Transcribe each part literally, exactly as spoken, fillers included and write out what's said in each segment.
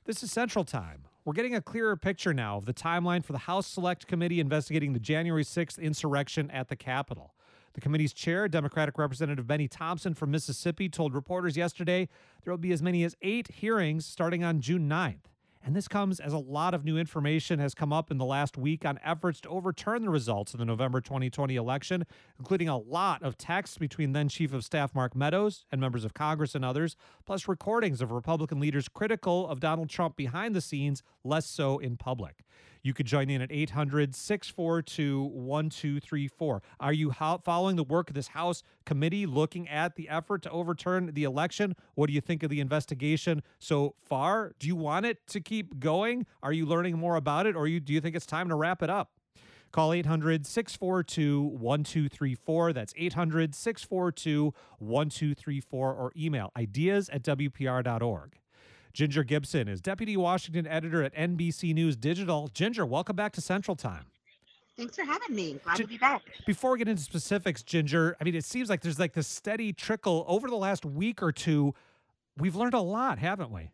This is Central Time. We're getting a clearer picture now of the timeline for the House Select Committee investigating the January sixth insurrection at the Capitol. The committee's chair, Democratic Representative Benny Thompson from Mississippi, told reporters yesterday there will be as many as eight hearings starting on June ninth. And this comes as a lot of new information has come up in the last week on efforts to overturn the results of the November twenty twenty election, including a lot of texts between then Chief of Staff Mark Meadows and members of Congress and others, plus recordings of Republican leaders critical of Donald Trump behind the scenes, less so in public. You could join in at eight hundred, six four two, one two three four. Are you ho- following the work of this House committee looking at the effort to overturn the election? What do you think of the investigation so far? Do you want it to keep going? Are you learning more about it, or you, do you think it's time to wrap it up? Call eight hundred, six four two, one two three four. That's eight hundred, six four two, one two three four, or email ideas at W P R dot org. Ginger Gibson is Deputy Washington Editor at N B C News Digital. Ginger, welcome back to Central Time. Thanks for having me. Glad Gi- to be back. Before we get into specifics, Ginger, I mean, it seems like there's like this steady trickle over the last week or two. We've learned a lot, haven't we?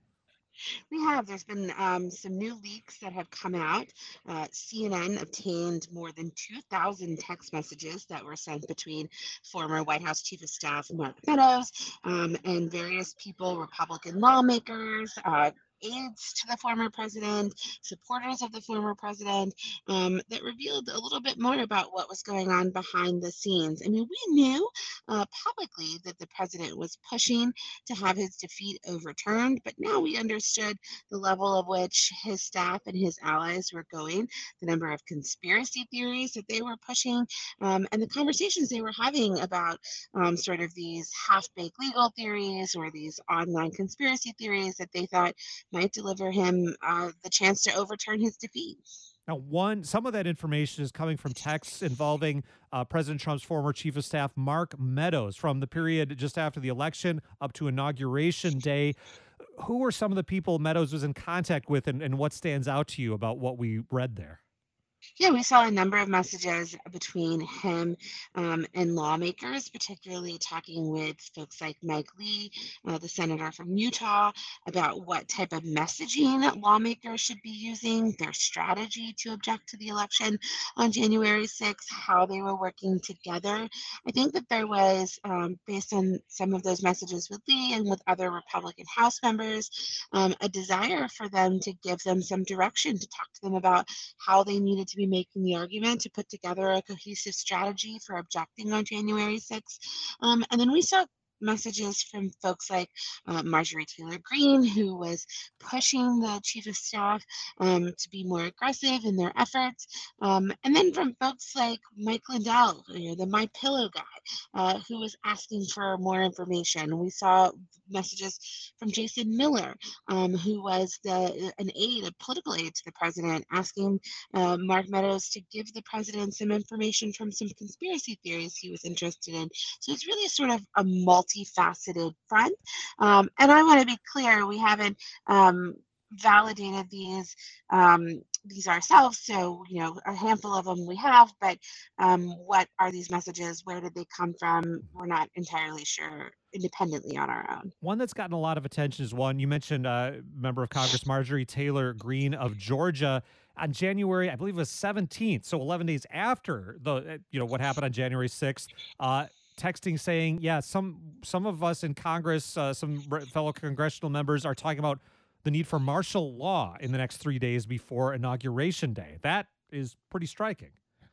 We have. There's been um, some new leaks that have come out. Uh, C N N obtained more than two thousand text messages that were sent between former White House Chief of Staff Mark Meadows um, and various people, Republican lawmakers, uh, aides to the former president, supporters of the former president, um, that revealed a little bit more about what was going on behind the scenes. I mean, we knew uh, publicly that the president was pushing to have his defeat overturned, but now we understood the level of which his staff and his allies were going, the number of conspiracy theories that they were pushing, um, and the conversations they were having about um, sort of these half baked legal theories or these online conspiracy theories that they thought might deliver him uh, the chance to overturn his defeat. Now, one, some of that information is coming from texts involving uh, President Trump's former chief of staff, Mark Meadows, from the period just after the election up to Inauguration Day. Who were some of the people Meadows was in contact with, and, and what stands out to you about what we read there? Yeah, we saw a number of messages between him um, and lawmakers, particularly talking with folks like Mike Lee, uh, the senator from Utah, about what type of messaging lawmakers should be using, their strategy to object to the election on January sixth, how they were working together. I think that there was, um, based on some of those messages with Lee and with other Republican House members, um, a desire for them to give them some direction, to talk to them about how they needed to be making the argument to put together a cohesive strategy for objecting on January sixth. Um, and then we saw messages from folks like uh, Marjorie Taylor Greene, who was pushing the chief of staff um, to be more aggressive in their efforts. Um, and then from folks like Mike Lindell, you know, the My Pillow guy, uh, who was asking for more information. We saw messages from Jason Miller, um, who was the an aide, a political aide to the president, asking uh, Mark Meadows to give the president some information from some conspiracy theories he was interested in. So it's really sort of a multifaceted front. Um, and I want to be clear, we haven't um, validated these um, these ourselves. So, you know, a handful of them we have, but um, what are these messages? Where did they come from? We're not entirely sure independently on our own. One that's gotten a lot of attention is one you mentioned, uh, member of Congress Marjorie Taylor Greene of Georgia on January, I believe it was seventeenth, so eleven days after the uh, you know what happened on January sixth. Uh, texting saying, yeah, some some of us in Congress, uh, some re- fellow congressional members are talking about the need for martial law in the next three days before Inauguration Day. That is pretty striking.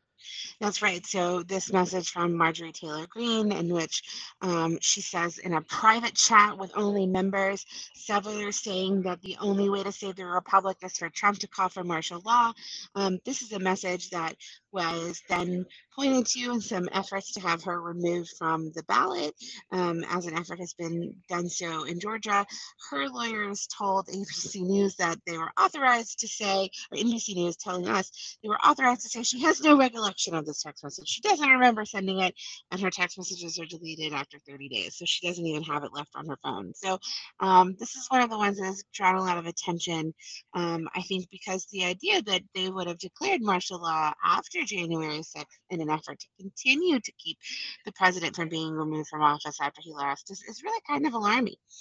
That's right. So this message from Marjorie Taylor Greene, in which um, she says in a private chat with only members, several are saying that the only way to save the republic is for Trump to call for martial law. Um, this is a message that was then pointed to in some efforts to have her removed from the ballot, um, as an effort has been done so in Georgia. Her lawyers told A B C News that they were authorized to say, or N B C News telling us they were authorized to say she has no recollection of this text message. She doesn't remember sending it, and her text messages are deleted after thirty days. So she doesn't even have it left on her phone. So um, this is one of the ones that has drawn a lot of attention. Um, I think because the idea that they would have declared martial law after January sixth in an effort to continue to keep the president from being removed from office after he left is, is really kind of alarming.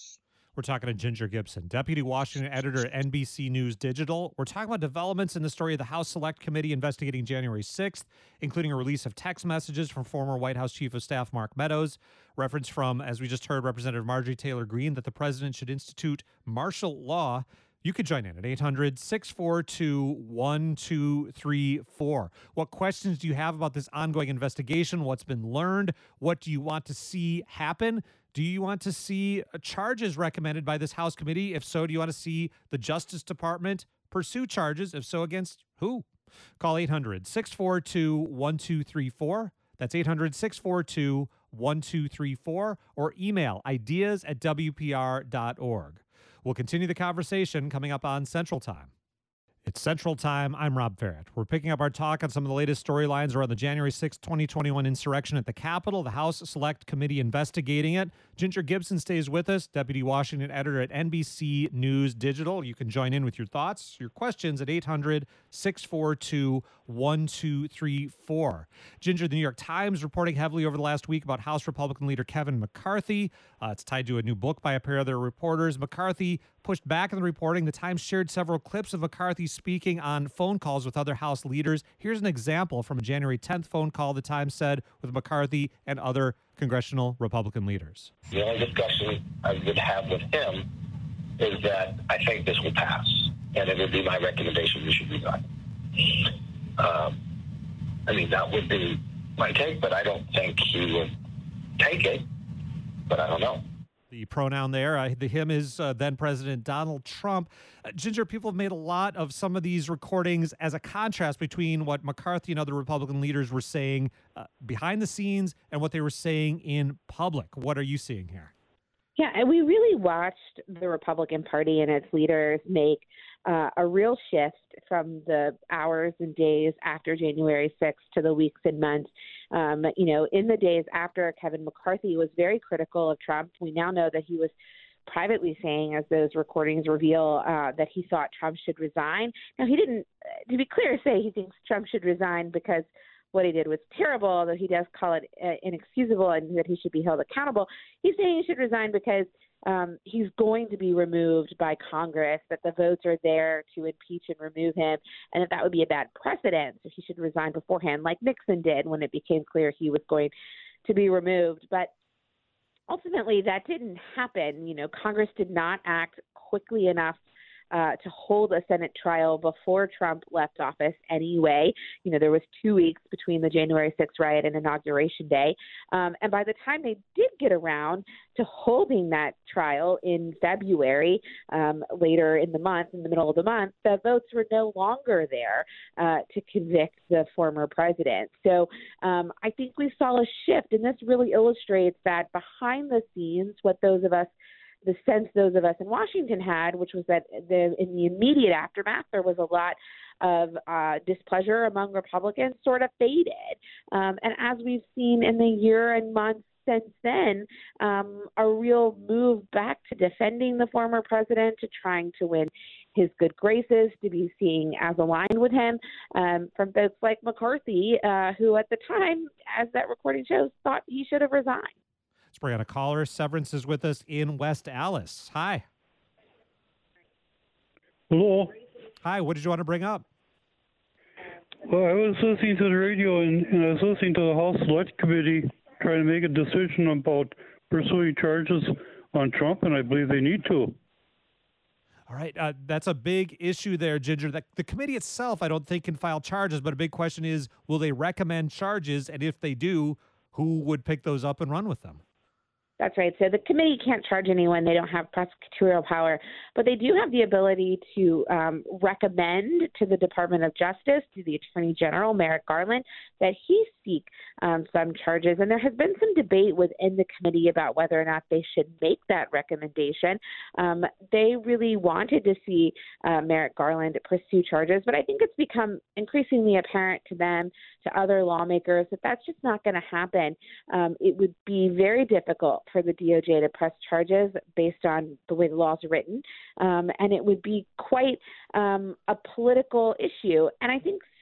We're talking to Ginger Gibson, Deputy Washington Editor at N B C News Digital. We're talking about developments in the story of the House Select Committee investigating January sixth, including a release of text messages from former White House Chief of Staff Mark Meadows, reference from, as we just heard, Representative Marjorie Taylor Greene, that the president should institute martial law. You could join in at eight hundred, six four two, one two three four. What questions do you have about this ongoing investigation? What's been learned? What do you want to see happen? Do you want to see charges recommended by this House committee? If so, do you want to see the Justice Department pursue charges? If so, against who? Call eight hundred, six four two, one two three four. That's eight hundred, six four two, one two three four. Or email ideas at W P R dot org. We'll continue the conversation coming up on Central Time. It's Central Time. I'm Rob Farrett. We're picking up our talk on some of the latest storylines around the January sixth, twenty twenty-one insurrection at the Capitol, the House Select Committee investigating it. Ginger Gibson stays with us, Deputy Washington Editor at N B C News Digital. You can join in with your thoughts, your questions at eight hundred, six four two, one two three four. Ginger, the New York Times reporting heavily over the last week about House Republican leader Kevin McCarthy. Uh, it's tied to a new book by a pair of their reporters. McCarthy pushed back in the reporting. The Times shared several clips of McCarthy speaking on phone calls with other House leaders. Here's an example from a January tenth phone call the Times said with McCarthy and other congressional Republican leaders. The only discussion I would have with him is that I think this will pass, and it would be my recommendation we should resign. Um, I mean, that would be my take, but I don't think he would take it, but I don't know. The pronoun there, uh, the him is uh, then President Donald Trump. Uh, Ginger, people have made a lot of some of these recordings as a contrast between what McCarthy and other Republican leaders were saying uh, behind the scenes and what they were saying in public. What are you seeing here? Yeah, and we really watched the Republican Party and its leaders make uh, a real shift from the hours and days after January sixth to the weeks and months. Um, you know, in the days after, Kevin McCarthy was very critical of Trump. We now know that he was privately saying, as those recordings reveal, uh, that he thought Trump should resign. Now, he didn't, to be clear, say he thinks Trump should resign because what he did was terrible, although he does call it uh, inexcusable and that he should be held accountable. He's saying he should resign because um, he's going to be removed by Congress, that the votes are there to impeach and remove him, and that that would be a bad precedent. So he should resign beforehand, like Nixon did when it became clear he was going to be removed. But ultimately, that didn't happen. You know, Congress did not act quickly enough Uh, to hold a Senate trial before Trump left office anyway. You know, there was two weeks between the January sixth riot and Inauguration Day. Um, and by the time they did get around to holding that trial in February, um, later in the month, in the middle of the month, the votes were no longer there uh, to convict the former president. So um, I think we saw a shift, and this really illustrates that behind the scenes, what those of us the sense those of us in Washington had, which was that the, in the immediate aftermath, there was a lot of uh, displeasure among Republicans sort of faded. Um, and as we've seen in the year and months since then, um, a real move back to defending the former president, to trying to win his good graces, to be seen as aligned with him um, from folks like McCarthy, uh, who at the time, as that recording shows, thought he should have resigned. Let's bring on a caller. Severance is with us in West Allis. Hi. Hello. Hi. What did you want to bring up? Well, I was listening to the radio and, and I was listening to the House Select Committee trying to make a decision about pursuing charges on Trump, and I believe they need to. All right. Uh, that's a big issue there, Ginger. The, the committee itself, I don't think, can file charges, but a big question is, will they recommend charges? And if they do, who would pick those up and run with them? That's right. So the committee can't charge anyone. They don't have prosecutorial power, but they do have the ability to um, recommend to the Department of Justice, to the Attorney General, Merrick Garland, that he seek um, some charges. And there has been some debate within the committee about whether or not they should make that recommendation. Um, they really wanted to see uh, Merrick Garland pursue charges, but I think it's become increasingly apparent to them, to other lawmakers, that that's just not going to happen. Um, it would be very difficult for the D O J to press charges based on the way the laws are written, um, and it would be quite um, a political issue. And I think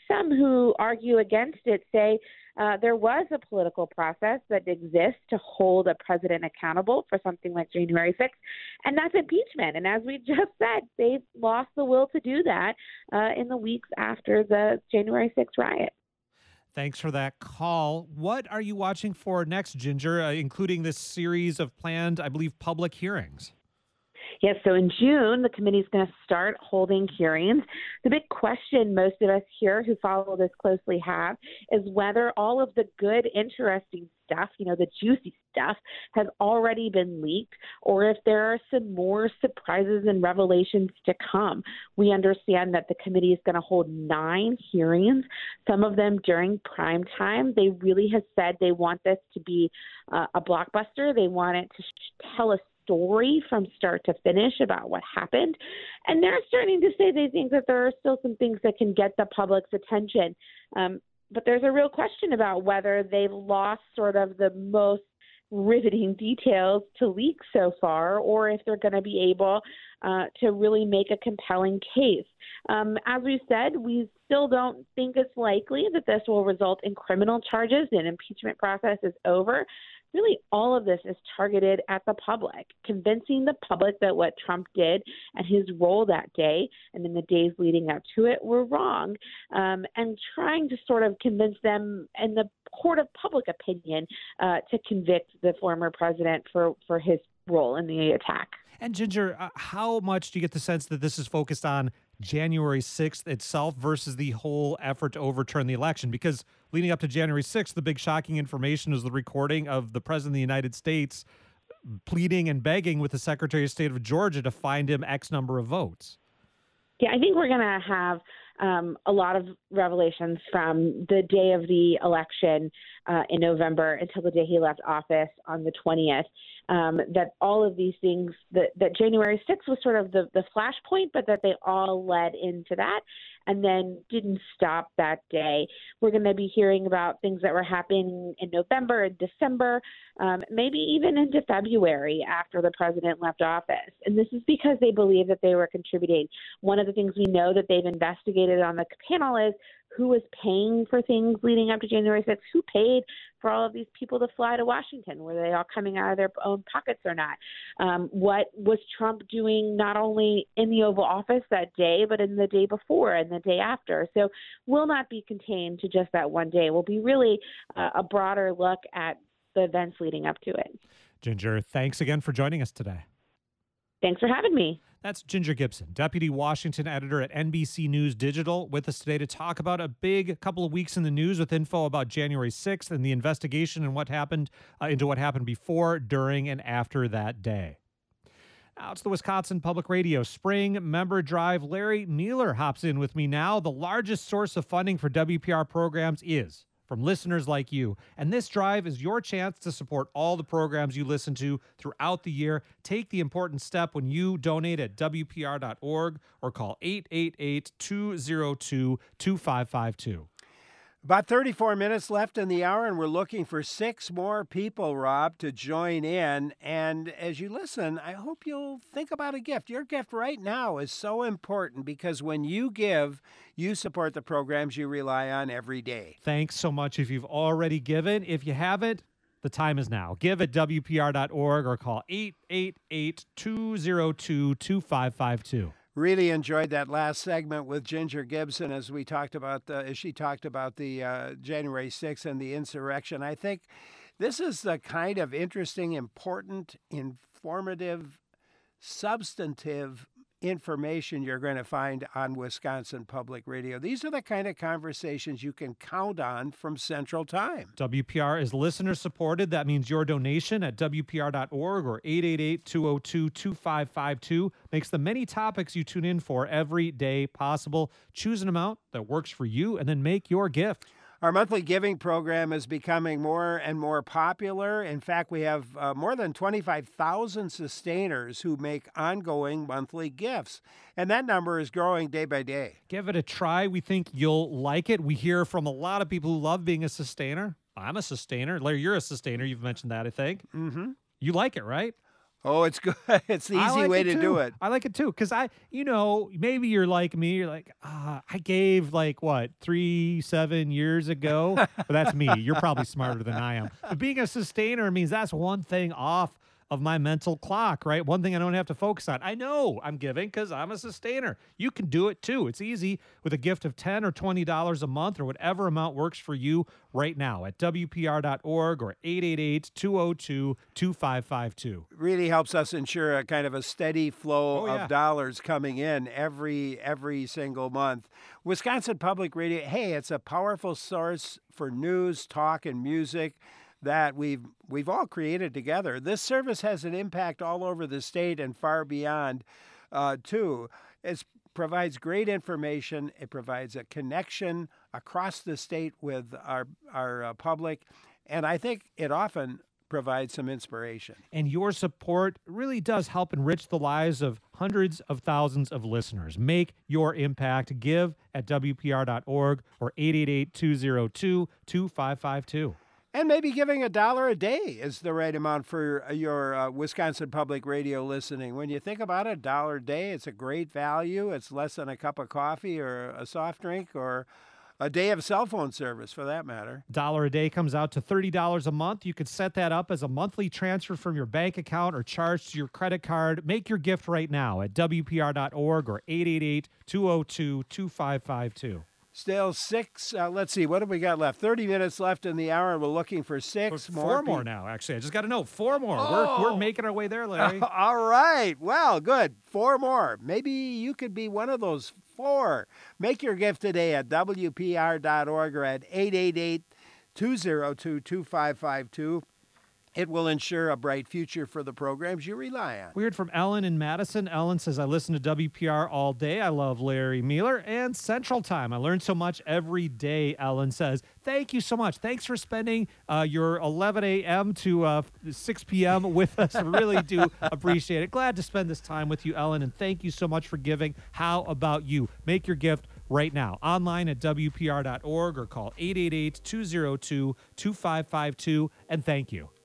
some who argue against it say uh, there was a political process that exists to hold a president accountable for something like January sixth, and that's impeachment. And as we just said, they've lost the will to do that uh, in the weeks after the January sixth riot. Thanks for that call. What are you watching for next, Ginger, uh, including this series of planned, I believe, public hearings? Yes, so in June, the committee is going to start holding hearings. The big question most of us here who follow this closely have is whether all of the good, interesting stuff, you know, the juicy stuff, has already been leaked, or if there are some more surprises and revelations to come. We understand that the committee is going to hold nine hearings, some of them during prime time. They really have said they want this to be uh, a blockbuster. They want it to sh- tell a story from start to finish about what happened. And they're starting to say they think that there are still some things that can get the public's attention. Um, but there's a real question about whether they've lost sort of the most riveting details to leak so far, or if they're going to be able uh, to really make a compelling case. Um, as we said, we still don't think it's likely that this will result in criminal charges. The impeachment process is over. Really, all of this is targeted at the public, convincing the public that what Trump did and his role that day and in the days leading up to it were wrong, um, and trying to sort of convince them in the court of public opinion uh, to convict the former president for, for his role in the attack. And Ginger, uh, how much do you get the sense that this is focused on January sixth itself versus the whole effort to overturn the election? Because leading up to January sixth, the big shocking information is the recording of the president of the United States pleading and begging with the Secretary of State of Georgia to find him X number of votes. Yeah, I think we're going to have um, a lot of revelations from the day of the election uh, in November until the day he left office on the twentieth, um, that all of these things, that, that January sixth was sort of the, the flashpoint, but that they all led into that and then didn't stop that day. We're going to be hearing about things that were happening in November and December, um, maybe even into February after the president left office. And this is because they believe that they were contributing. One of the things we know that they've investigated on the panel is who was paying for things leading up to January sixth, who paid for all of these people to fly to Washington? Were they all coming out of their own pockets or not? Um, what was Trump doing not only in the Oval Office that day, but in the day before and the day after? So will not be contained to just that one day. Will be really uh, a broader look at the events leading up to it. Ginger, thanks again for joining us today. Thanks for having me. That's Ginger Gibson, Deputy Washington Editor at N B C News Digital, with us today to talk about a big couple of weeks in the news with info about January sixth and the investigation and what happened uh, into what happened before, during, and after that day. Now it's the Wisconsin Public Radio Spring Member Drive. Larry Mueller hops in with me now. The largest source of funding for W P R programs is from listeners like you. And this drive is your chance to support all the programs you listen to throughout the year. Take the important step when you donate at W P R dot org or call eight eight eight, two oh two, two five five two. About thirty-four minutes left in the hour, and we're looking for six more people, Rob, to join in. And as you listen, I hope you'll think about a gift. Your gift right now is so important because when you give, you support the programs you rely on every day. Thanks so much if you've already given. If you haven't, the time is now. Give at W P R dot org or call eight eight eight, two oh two, two five five two. Really enjoyed that last segment with Ginger Gibson as we talked about the, as she talked about the uh, January sixth and the insurrection. I think this is the kind of interesting, important, informative, substantive information you're going to find on Wisconsin Public Radio. These are the kind of conversations you can count on from Central Time. W P R is listener supported. That means your donation at W P R dot org or eight eight eight, two oh two, two five five two makes the many topics you tune in for every day possible. Choose an amount that works for you and then make your gift. Our monthly giving program is becoming more and more popular. In fact, we have uh, more than twenty-five thousand sustainers who make ongoing monthly gifts. And that number is growing day by day. Give it a try. We think you'll like it. We hear from a lot of people who love being a sustainer. I'm a sustainer. Larry, you're a sustainer. You've mentioned that, I think. Mm-hmm. You like it, right? Oh, it's good. It's the I easy like way it to too. do it. I like it too because I, you know, maybe you're like me. You're like, ah, I gave like what three, seven years ago. But that's me. You're probably smarter than I am. But being a sustainer means that's one thing off of my mental clock, right? One thing I don't have to focus on. I know I'm giving because I'm a sustainer. You can do it too. It's easy with a gift of ten or twenty dollars a month or whatever amount works for you right now at W P R dot org or eight eight eight, two oh two, two five five two. Really helps us ensure a kind of a steady flow Oh, yeah. of dollars coming in every every single month. Wisconsin Public Radio, hey, it's a powerful source for news, talk, and music that we've we've all created together. This service has an impact all over the state and far beyond, uh, too. It provides great information. It provides a connection across the state with our our uh, public, and I think it often provides some inspiration. And your support really does help enrich the lives of hundreds of thousands of listeners. Make your impact. Give at W P R dot org or eight eight eight, two oh two, two five five two. And maybe giving a dollar a day is the right amount for your uh, Wisconsin Public Radio listening. When you think about it, a dollar a day, it's a great value. It's less than a cup of coffee or a soft drink or a day of cell phone service, for that matter. Dollar a day comes out to thirty dollars a month. You could set that up as a monthly transfer from your bank account or charged to your credit card. Make your gift right now at W P R dot org or eight eight eight, two oh two, two five five two. Still six. Uh, let's see. What have we got left? thirty minutes left in the hour. We're looking for six more. Four pe- more now, actually. I just got to know. Four more. Oh. We're, we're making our way there, Larry. All right. Well, good. Four more. Maybe you could be one of those four. Make your gift today at W P R dot org or at eight eight eight, two oh two, two five five two. It will ensure a bright future for the programs you rely on. We heard from Ellen in Madison. Ellen says, I listen to W P R all day. I love Larry Mueller and Central Time. I learn so much every day, Ellen says. Thank you so much. Thanks for spending uh, your eleven a.m. to uh, six p.m. with us. I really do appreciate it. Glad to spend this time with you, Ellen, and thank you so much for giving. How about you? Make your gift right now. Online at W P R dot org or call eight eight eight, two oh two, two five five two, and thank you.